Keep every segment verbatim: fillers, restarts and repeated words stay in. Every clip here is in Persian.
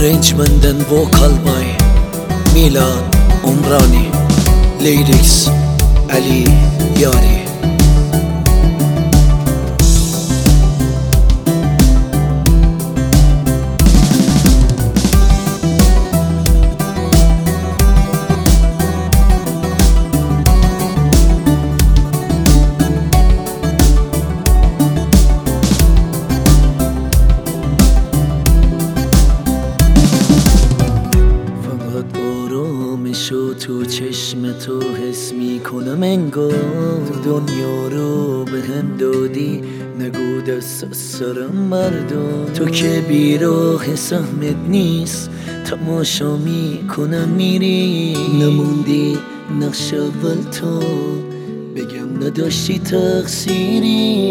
Arrangement'den vokal by Milad Umrani, lyrics Ali Yari. شو تو چشم تو حس میکنم انگار تو دنیا رو به هم دادی، نگو دست از سرم مردم. تو که بیراه سهمت نیست، تماشا میکنم میری، نموندی نقش اول تو، بگم نداشتی تقصیری.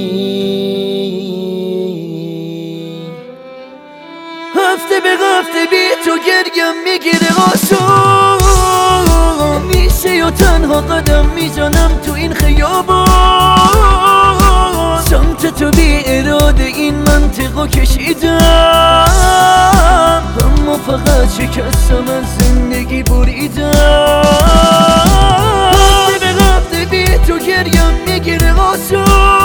هفته به هفته بی تو گرگم میگیره آسون، میشه و تنها قدم میزنم تو این خیابان. سمت تو بی اراده این منطقه کشیدم، اما فقط شکستم از زندگی بریدم. هفته به هفته بی تو گرگم میگیره آسون،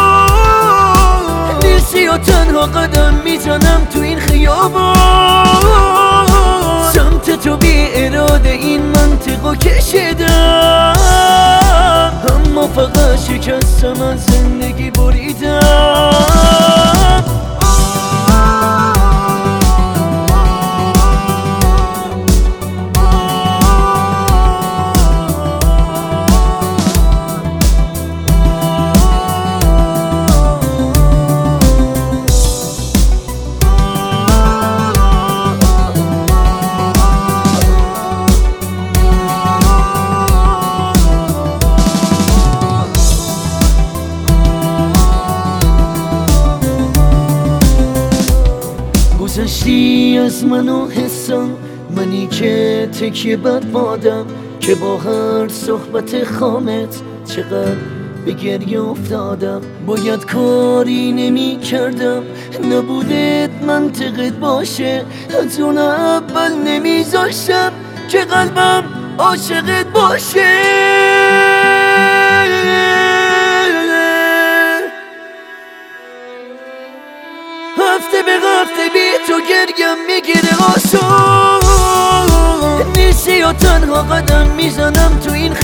میشه و تنها قدم میزنم تو این خیابان. سمت تو بی اراده این منطقه کشیدم، اما فقط شکستم از زندگی بریدم. گذشتی از من و حسم، منی که تکیه بر بادم، که با هر صحبت خامت چقدر به گریه افتادم. باید کاری نمی کردم، نبودت منطقت باشه، از اون اول نمی زاشتم که قلبم عاشقت باشه. هفته به هفته بی تو گرگم میگیره آسون، نیستی و تنها قدم میزنم تو این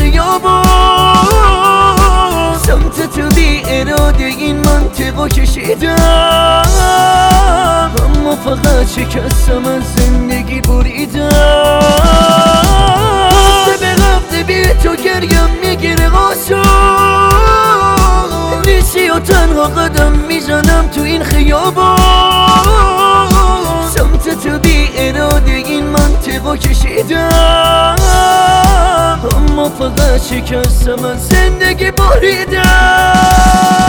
خیابان. سمت تو بی اراده این منطقه کشیدم، اما فقط شکستم از زندگی بریدم. هفته به هفته بی تو گرگم میگیره آسون، نیستی و تنها قدم میزنم تو این خیابان. سمت تو بی اراده این منطقه کشیدم، اما فقط شکستم از زندگی بریدم.